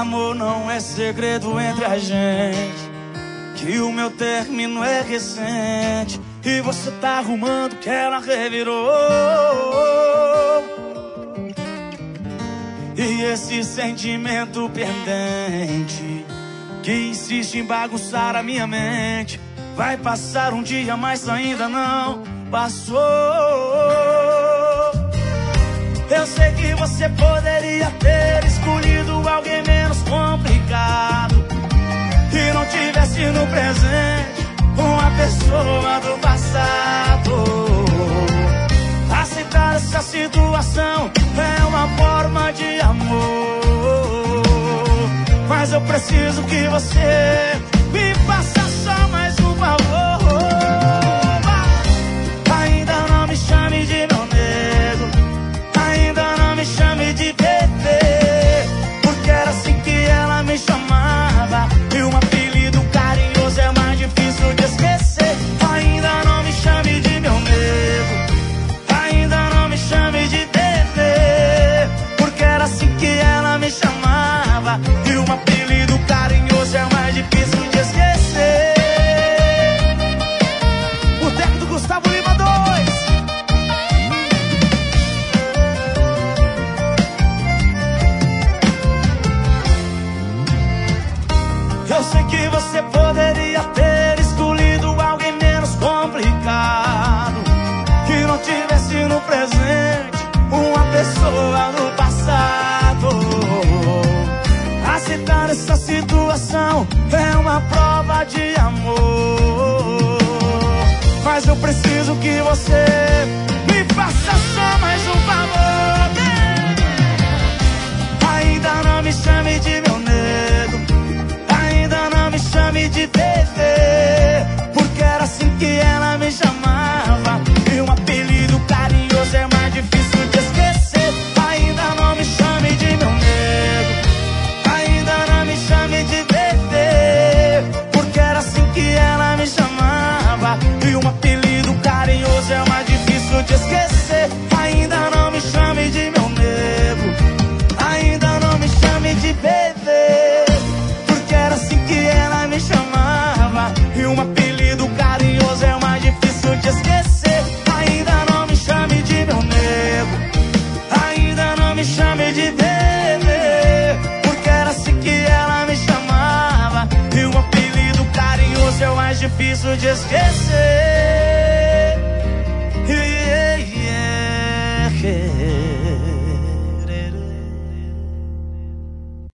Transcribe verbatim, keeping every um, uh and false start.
amor não é segredo entre a gente, que o meu término é recente e você tá arrumando que ela revirou. E esse sentimento pendente que insiste em bagunçar a minha mente vai passar um dia, mas ainda não passou. Eu sei que você poderia ter escolhido alguém menos complicado, que não tivesse no presente uma pessoa do passado. Aceitar essa situação é uma forma de amor, mas eu preciso que você me faça só mais um favor. Ainda não me chame de meu nego, ainda não me chame de bebê, porque era assim que ela me chamava, e um apelido carinhoso é mais difícil de esquecer. Ainda não me chame de meu nego, ainda não me chame de bebê, porque era assim que ela me chamava, e um apelido carinhoso é mais difícil de esquecer. O técnico do Gustavo Lima dois. Eu sei que você poderia ter escolhido alguém menos complicado, que não tivesse no presente uma pessoa no passado. Aceitar essa situação é uma prova de amor, mas eu preciso que você me faça só mais um favor. Ainda não me chame de meu nego, ainda não me chame de bebê, porque era assim que ela me chamava, e um apelido carinhoso é mais difícil de esquecer. Ainda não me chame de meu nego, ainda não me chame de bebê, porque era assim que ela me chamava, e um apelido carinhoso é mais difícil de esquecer. Ainda não me chame de meu nego, ainda não me chame de bebê, porque era assim que ela me chamava, e um apelido carinhoso é mais difícil de esquecer. Ainda não me chame de meu nego, ainda não me chame de bebê, porque era assim que ela me chamava, e um apelido carinhoso é mais difícil de esquecer.